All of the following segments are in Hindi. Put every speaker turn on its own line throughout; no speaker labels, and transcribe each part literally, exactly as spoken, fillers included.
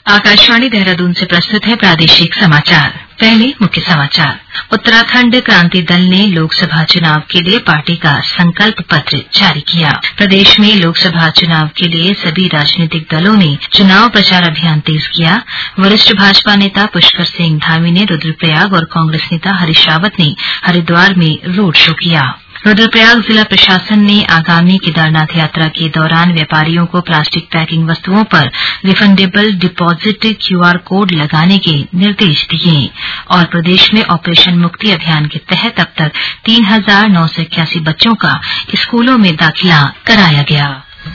आकाशवाणी देहरादून से प्रस्तुत है प्रादेशिक समाचार। पहले मुख्य समाचार। उत्तराखंड क्रांति दल ने लोकसभा चुनाव के लिए पार्टी का संकल्प पत्र जारी किया। प्रदेश में लोकसभा चुनाव के लिए सभी राजनीतिक दलों ने चुनाव प्रचार अभियान तेज किया। वरिष्ठ भाजपा नेता पुष्कर सिंह धामी ने रुद्रप्रयाग और कांग्रेस नेता हरीश रावत ने हरिद्वार में रोड शो किया। रुद्रप्रयाग जिला प्रशासन ने आगामी केदारनाथ यात्रा के दौरान व्यापारियों को प्लास्टिक पैकिंग वस्तुओं पर रिफंडेबल डिपोजिट क्यूआर कोड लगाने के निर्देश दिए। और प्रदेश में ऑपरेशन मुक्ति अभियान के तहत अब तक तीन हजार नौ सौ इक्यासी बच्चों का स्कूलों में दाखिला कराया गया।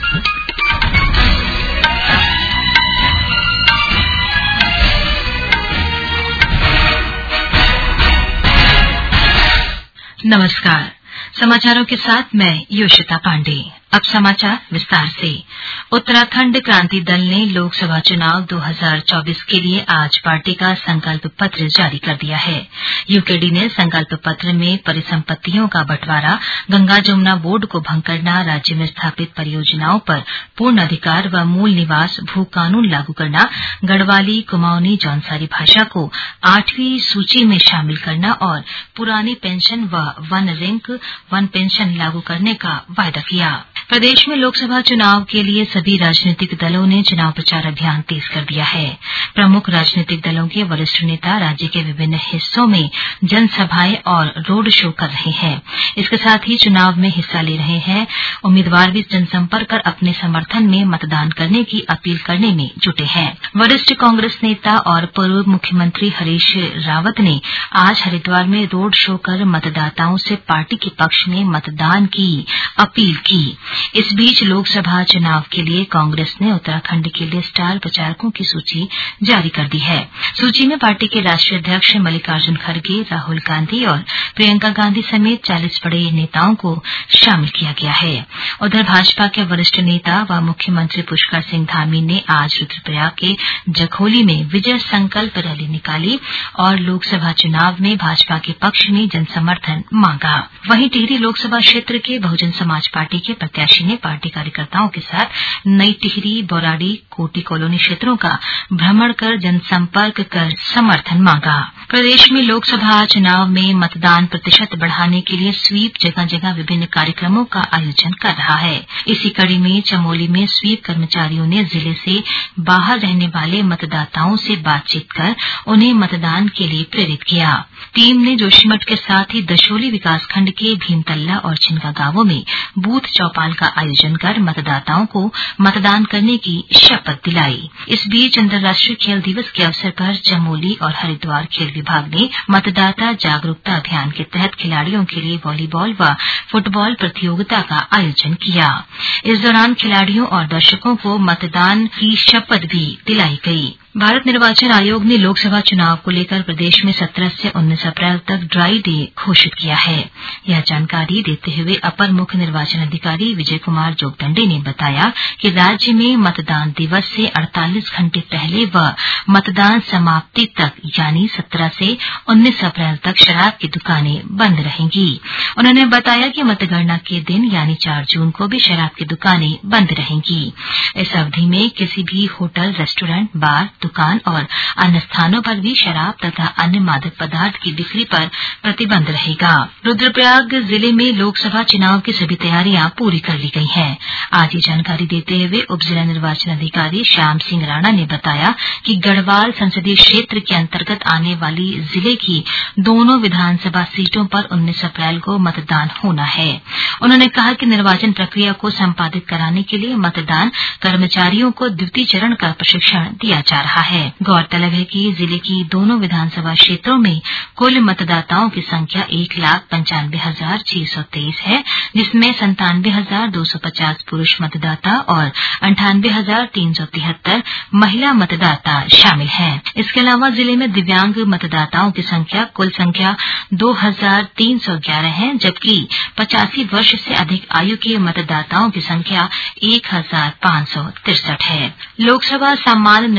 नमस्कार, समाचारों के साथ मैं योशिता पांडे। अब समाचार विस्तार से। उत्तराखंड क्रांति दल ने लोकसभा चुनाव दो हजार चौबीस के लिए आज पार्टी का संकल्प पत्र जारी कर दिया है। यूकेडी ने संकल्प पत्र में परिसंपत्तियों का बंटवारा, गंगा जमुना बोर्ड को भंग करना, राज्य में स्थापित परियोजनाओं पर पूर्ण अधिकार व मूल निवास भू कानून लागू करना, गढ़वाली, कुमाऊनी, जौनसारी भाषा को आठवीं सूची में शामिल करना और पुरानी पेंशन व वन रैंक वन पेंशन लागू करने का वायदा किया। प्रदेश में लोकसभा चुनाव के लिए सभी राजनीतिक दलों ने चुनाव प्रचार अभियान तेज कर दिया है। प्रमुख राजनीतिक दलों के वरिष्ठ नेता राज्य के विभिन्न हिस्सों में जनसभाएं और रोड शो कर रहे हैं। इसके साथ ही चुनाव में हिस्सा ले रहे हैं उम्मीदवार भी जनसंपर्क कर अपने समर्थन में मतदान करने की अपील करने में जुटे हैं। वरिष्ठ कांग्रेस नेता और पूर्व मुख्यमंत्री हरीश रावत ने आज हरिद्वार में रोड शो कर मतदाताओं से पार्टी के पक्ष में मतदान की अपील की। इस बीच लोकसभा चुनाव के लिए कांग्रेस ने उत्तराखंड के लिए स्टार प्रचारकों की सूची जारी कर दी है। सूची में पार्टी के राष्ट्रीय अध्यक्ष मल्लिकार्जुन खड़गे, राहुल गांधी और प्रियंका गांधी समेत चालीस बड़े नेताओं को शामिल किया गया है। उधर भाजपा के वरिष्ठ नेता व मुख्यमंत्री पुष्कर सिंह धामी ने आज रुद्रप्रयाग के जखोली में विजय संकल्प रैली निकाली और लोकसभा चुनाव में भाजपा के पक्ष में जनसमर्थन मांगा। वहीं टिहरी लोकसभा क्षेत्र के बहुजन समाज पार्टी के प्रत्याशी ने पार्टी कार्यकर्ताओं के साथ नई टिहरी, बौराड़ी, कोटी कॉलोनी क्षेत्रों का भ्रमण कर जनसंपर्क कर समर्थन मांगा। प्रदेश में लोकसभा चुनाव में मतदान प्रतिशत बढ़ाने के लिए स्वीप जगह जगह विभिन्न कार्यक्रमों का आयोजन कर रहा है। इसी कड़ी में चमोली में स्वीप कर्मचारियों ने जिले से बाहर रहने वाले मतदाताओं से बातचीत कर उन्हें मतदान के लिए प्रेरित किया। टीम ने जोशीमठ के साथ ही दशोली विकासखंड के भीमतल्ला और छिनका गांवों में बूथ चौपाल का आयोजन कर मतदाताओं को मतदान करने की शपथ दिलाई। इस बीच अंतर्राष्ट्रीय खेल दिवस के अवसर पर चमोली और हरिद्वार खेल विभाग ने मतदाता जागरूकता अभियान के तहत खिलाड़ियों के लिए वॉलीबॉल व फुटबॉल प्रतियोगिता का आयोजन किया। इस दौरान खिलाड़ियों और दर्शकों को मतदान की शपथ भी दिलाई गई। भारत निर्वाचन आयोग ने लोकसभा चुनाव को लेकर प्रदेश में सत्रह से उन्नीस अप्रैल तक ड्राई डे घोषित किया है। यह जानकारी देते हुए अपर मुख्य निर्वाचन अधिकारी विजय कुमार जोगदंडे ने बताया कि राज्य में मतदान दिवस से अड़तालीस घंटे पहले व मतदान समाप्ति तक यानी सत्रह से उन्नीस अप्रैल तक शराब की दुकानें बंद रहेंगी। उन्होंने बताया कि मतगणना के दिन यानी चार जून को भी शराब की दुकानें बंद रहेंगी। इस अवधि में किसी भी होटल, रेस्टोरेंट, बार, दुकान और अन्य स्थानों पर भी शराब तथा अन्य मादक पदार्थ की बिक्री पर प्रतिबंध रहेगा। रुद्रप्रयाग जिले में लोकसभा चुनाव की सभी तैयारियां पूरी कर ली गई हैं। आज ये जानकारी देते हुए उप जिला निर्वाचन अधिकारी श्याम सिंह राणा ने बताया कि गढ़वाल संसदीय क्षेत्र के अंतर्गत आने वाली जिले की दोनों विधानसभा सीटों पर उन्नीस अप्रैल को मतदान होना है। उन्होंने कहा कि निर्वाचन प्रक्रिया को संपादित कराने के लिए मतदान कर्मचारियों को द्वितीय चरण का प्रशिक्षण दिया जा रहा है। गौरतलब है कि जिले की दोनों विधानसभा क्षेत्रों में कुल मतदाताओं की संख्या एक लाख पंचानवे हजार छह सौ तेईस है, जिसमें संतानवे हजार दो सौ पचास पुरुष मतदाता और अंठानवे हजार तीन सौ तिहत्तर महिला मतदाता शामिल हैं। इसके अलावा जिले में दिव्यांग मतदाताओं की संख्या कुल संख्या दो हजार तीन सौ ग्यारह है, जबकि पचासी वर्ष से अधिक आयु के मतदाताओं की संख्या एक हजार पांच सौ तिरसठ है। लोकसभा सामान्य निर्वाचन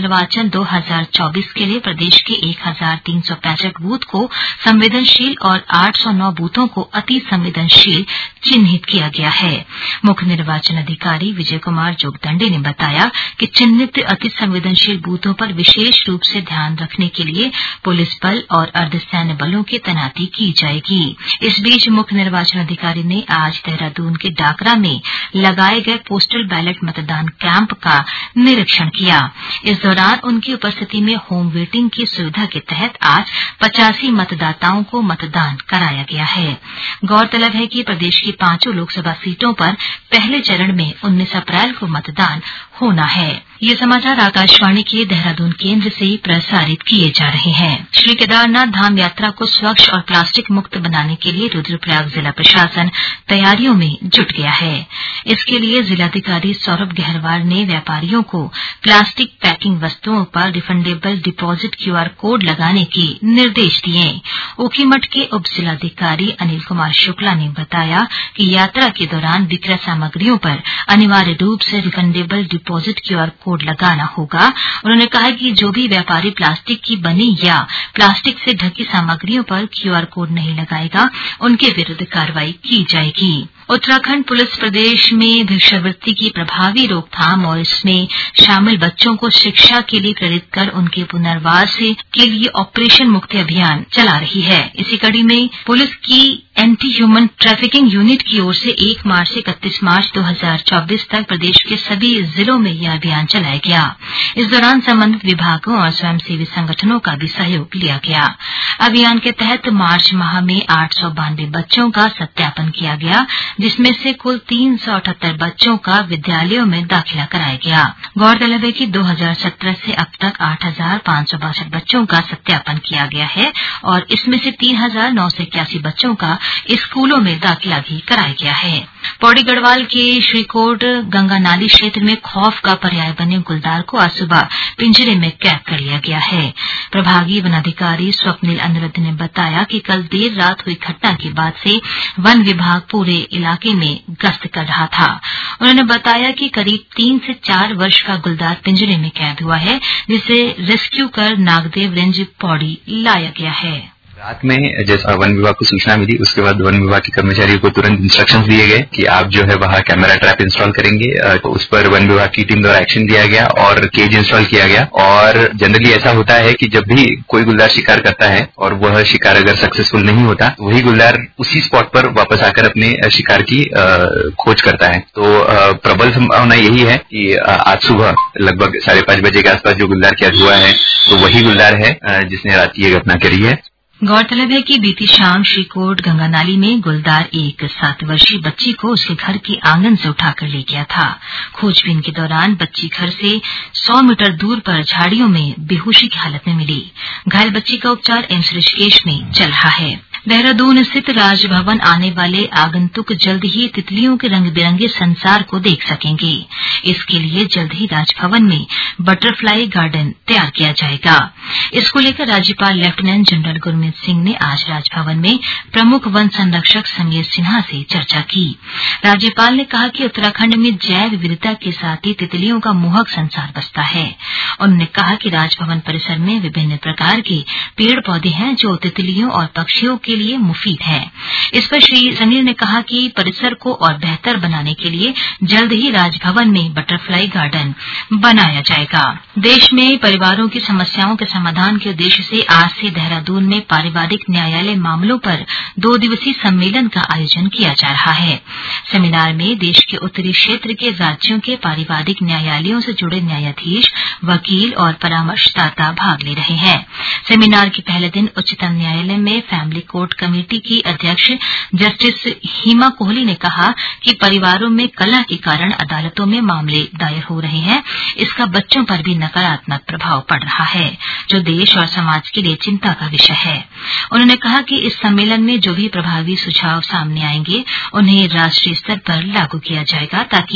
निर्वाचन दो हजार चौबीस के लिए प्रदेश के एक हजार तीन सौ पैंसठ बूथ को संवेदनशील और आठ सौ नौ बूथों को अति संवेदनशील चिन्हित किया गया है। मुख्य निर्वाचन अधिकारी विजय कुमार जोगदंडे ने बताया कि चिन्हित अति संवेदनशील बूथों पर विशेष रूप से ध्यान रखने के लिए पुलिस बल और अर्धसैन्य बलों की तैनाती की जाएगी। इस बीच मुख्य निर्वाचन अधिकारी ने आज देहरादून के डाकरा में लगाए गए पोस्टल बैलेट मतदान कैंप का निरीक्षण किया। इस दौरान उनकी उपस्थिति में होम वेटिंग की सुविधा के तहत आज पचासी मतदाताओं को मतदान कराया गया है। गौरतलब है कि प्रदेश की पांचों लोकसभा सीटों पर पहले चरण में उन्नीस अप्रैल को मतदान होना है। ये समाचार आकाशवाणी के देहरादून केंद्र से प्रसारित किए जा रहे हैं। श्री केदारनाथ धाम यात्रा को स्वच्छ और प्लास्टिक मुक्त बनाने के लिए रुद्रप्रयाग जिला प्रशासन तैयारियों में जुट गया है। इसके लिए जिलाधिकारी सौरभ गहरवाल ने व्यापारियों को प्लास्टिक पैकिंग वस्तुओं पर रिफंडेबल डिपॉजिट क्यूआर कोड लगाने के निर्देश दिए। ऊखीमठ के उप जिलाधिकारी अनिल कुमार शुक्ला ने बताया कि यात्रा के दौरान विक्रय सामग्रियों पर अनिवार्य रूप से रिफंडेबल डिपॉजिट क्यूआर कोड लगाना होगा। उन्होंने कहा कि जो भी व्यापारी प्लास्टिक की बनी या प्लास्टिक से ढकी सामग्रियों पर क्यूआर कोड नहीं लगाएगा, उनके विरुद्ध कार्रवाई की जाएगी। उत्तराखंड पुलिस प्रदेश में भिक्षावृत्ति की प्रभावी रोकथाम और इसमें शामिल बच्चों को शिक्षा के लिए प्रेरित कर उनके पुनर्वास के लिए ऑपरेशन मुक्ति अभियान चला रही है। इसी कड़ी में पुलिस की एंटी ह्यूमन ट्रैफिकिंग यूनिट की ओर से एक मार्च से इकतीस मार्च दो हजार चौबीस तक प्रदेश के सभी जिलों में यह अभियान चलाया गया। इस दौरान संबंधित विभागों और स्वयंसेवी संगठनों का भी सहयोग लिया गया। अभियान के तहत मार्च माह में आठ सौ बानवे बच्चों का सत्यापन किया गया, जिसमें से कुल तीन सौ अठहत्तर बच्चों का विद्यालयों में दाखिला कराया गया। गौरतलब है कि दो हजार सत्रह से अब तक आठ हजार पांच सौ बासठ बच्चों का सत्यापन किया गया है और इसमें से तीन हजार नौ सौ इक्यासी बच्चों का स्कूलों में दाखिला भी कराया गया है। पौड़ी गढ़वाल के श्रीकोट गंगा नाली क्षेत्र में खौफ का पर्याय बने गुलदार को आज सुबह पिंजरे में कैद कर लिया गया है। प्रभागीय वनाधिकारी स्वप्निल अनुरुद्ध ने बताया कि कल देर रात हुई घटना के बाद से वन विभाग पूरे इलाके में गश्त कर रहा था। उन्होंने बताया कि करीब तीन से चार वर्ष का गुलदार पिंजरे में कैद हुआ है, जिसे रेस्क्यू कर नागदेव रेंज पौड़ी लाया गया है।
रात में जैसा वन विभाग को सूचना मिली, उसके बाद वन विभाग के कर्मचारियों को तुरंत इंस्ट्रक्शंस दिए गए कि आप जो है वहां कैमरा ट्रैप इंस्टॉल करेंगे। तो उस पर वन विभाग की टीम द्वारा एक्शन लिया गया और केज इंस्टॉल किया गया। और जनरली ऐसा होता है कि जब भी कोई गुलदार शिकार करता है और वह शिकार अगर सक्सेसफुल नहीं होता, तो वही गुलदार उसी स्पॉट पर वापस आकर अपने शिकार की खोज करता है। तो प्रबल संभावना यही है कि आज सुबह लगभग साढ़े पांच बजे के आसपास जो गुलदार कैद हुआ है, तो वही गुलदार है जिसने रात ये घटना करी है।
गौरतलब है कि बीती शाम श्रीकोट गंगा नाली में गुलदार एक सात वर्षीय बच्ची को उसके घर के आंगन से उठाकर ले गया था। खोजबीन के दौरान बच्ची घर से सौ मीटर दूर पर झाड़ियों में बेहोशी की हालत में मिली। घायल बच्ची का उपचार एम्स ऋषिकेश में चल रहा है। देहरादून स्थित राजभवन आने वाले आगंतुक जल्द ही तितलियों के रंग बिरंगे संसार को देख सकेंगे। इसके लिए जल्द ही राजभवन में बटरफ्लाई गार्डन तैयार किया जाएगा। इसको लेकर राज्यपाल लेफ्टिनेंट जनरल गुरमीत सिंह ने आज राजभवन में प्रमुख वन संरक्षक समीर सिन्हा से चर्चा की। राज्यपाल ने कहा कि उत्तराखंड में जैव विविधता के साथ ही तितलियों का मोहक संसार बसता है। उन्होंने कहा कि राजभवन परिसर में विभिन्न प्रकार के पेड़ पौधे हैं जो तितलियों और पक्षियों के लिए मुफीद है। इस पर श्री समीर ने कहा कि परिसर को और बेहतर बनाने के लिए जल्द ही राजभवन में बटरफ्लाई गार्डन बनाया जाएगा। देश में परिवारों की समस्याओं के समाधान के उद्देश्य से आज से देहरादून में पारिवारिक न्यायालय मामलों पर दो दिवसीय सम्मेलन का आयोजन किया जा रहा है। सेमिनार में देश के उत्तरी क्षेत्र के राज्यों के पारिवारिक न्यायालयों से जुड़े न्यायाधीश, वकील और परामर्शदाता भाग ले रहे हैं। सेमिनार के पहले दिन उच्चतम न्यायालय में फैमिली कोर्ट कमेटी की अध्यक्ष जस्टिस हीमा कोहली ने कहा कि परिवारों में कलह के कारण अदालतों में मामले दायर हो रहे हैं। इसका बच्चों पर भी नकारात्मक प्रभाव पड़ रहा है, जो देश और समाज के लिए चिंता का विषय है। उन्होंने कहा कि इस सम्मेलन में जो भी प्रभावी सुझाव सामने आएंगे, उन्हें राष्ट्रीय स्तर पर लागू किया जाएगा ताकि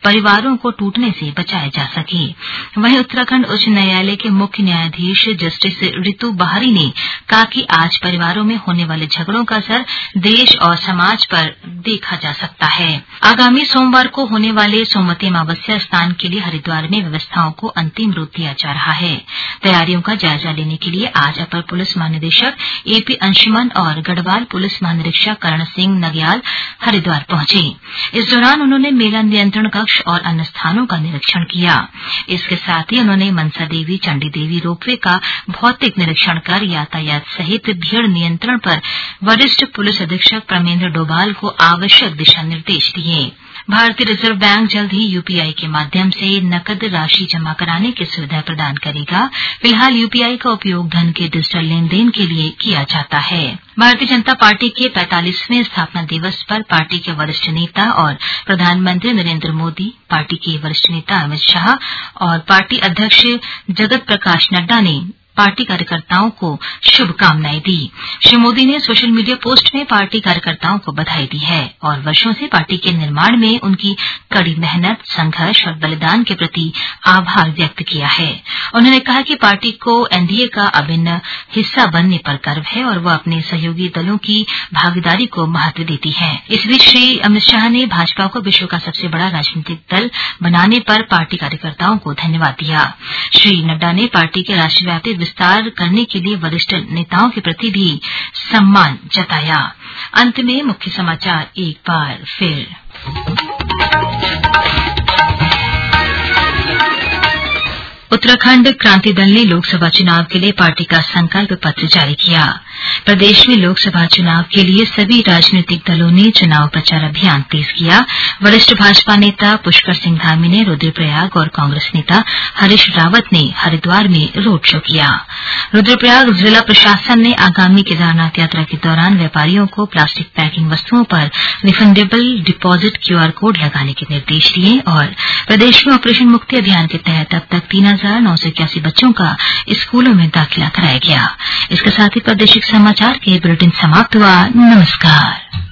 परिवारों को टूटने से बचाया जा सके। वहीं उत्तराखंड उच्च न्यायालय के मुख्य न्यायाधीश जस्टिस ऋतु बहारी ने कहा कि आज परिवारों में होने वाले झगड़ों का असर देश और समाज पर देखा जा सकता है। आगामी सोमवार को होने वाले सोमवती अमावस्या स्नान के लिए हरिद्वार में व्यवस्थाओं को अंतिम रूप दिया जा रहा है। तैयारियों का जायजा लेने के लिए आज अपर पुलिस महानिदेशक एपी अंशुमन और गढ़वाल पुलिस महानिरीक्षक करण सिंह नग्याल हरिद्वार पहुंचे। इस दौरान उन्होंने मेला नियंत्रण कक्ष और अन्य स्थानों का निरीक्षण किया। इसके साथ ही उन्होंने मनसा देवी चंडी देवी रोपवे का भौतिक निरीक्षण कर यातायात सहित भीड़ नियंत्रण पर वरिष्ठ पुलिस अधीक्षक प्रमेंद्र डोभाल को आवश्यक दिशा निर्देश दिए। भारतीय रिजर्व बैंक जल्द ही यूपीआई के माध्यम से नकद राशि जमा कराने की सुविधा प्रदान करेगा। फिलहाल यूपीआई का उपयोग धन के डिजिटल लेन देन के लिए किया जाता है। भारतीय जनता पार्टी के पैंतालीसवें स्थापना दिवस पर पार्टी के वरिष्ठ नेता और प्रधानमंत्री नरेंद्र मोदी, पार्टी के वरिष्ठ नेता अमित शाह और पार्टी अध्यक्ष जगत प्रकाश नड्डा ने पार्टी कार्यकर्ताओं को शुभकामनाएं दी। श्री मोदी ने सोशल मीडिया पोस्ट में पार्टी कार्यकर्ताओं को बधाई दी है और वर्षों से पार्टी के निर्माण में उनकी कड़ी मेहनत, संघर्ष और बलिदान के प्रति आभार व्यक्त किया है। उन्होंने कहा कि पार्टी को एनडीए का अभिन्न हिस्सा बनने पर गर्व है और वह अपने सहयोगी दलों की भागीदारी को महत्व देती है। इस बीच श्री अमित शाह ने भाजपा को विश्व का सबसे बड़ा राजनीतिक दल बनाने पर पार्टी कार्यकर्ताओं को धन्यवाद दिया। श्री नड्डा ने पार्टी के राष्ट्रव्यापी विस्तार करने के लिए वरिष्ठ नेताओं के प्रति भी सम्मान जताया। अंत में मुख्य समाचार एक बार फिर। उत्तराखंड क्रांति दल ने लोकसभा चुनाव के लिए पार्टी का संकल्प पत्र जारी किया। प्रदेश में लोकसभा चुनाव के लिए सभी राजनीतिक दलों ने चुनाव प्रचार अभियान तेज किया। वरिष्ठ भाजपा नेता पुष्कर सिंह धामी ने रुद्रप्रयाग और कांग्रेस नेता हरीश रावत ने हरिद्वार में रोड शो किया। रुद्रप्रयाग जिला प्रशासन ने आगामी केदारनाथ यात्रा के दौरान व्यापारियों को प्लास्टिक पैकिंग वस्तुओं पर रिफंडेबल डिपोजिट क्यूआर कोड लगाने के निर्देश दिए और प्रदेश में ऑपरेशन मुक्ति अभियान के तहत अब तक तीन हजार नौ सौ इक्यासी बच्चों का स्कूलों में दाखिला कराया गया। इसके साथ ही प्रादेशिक समाचार के बुलेटिन समाप्त हुआ। नमस्कार।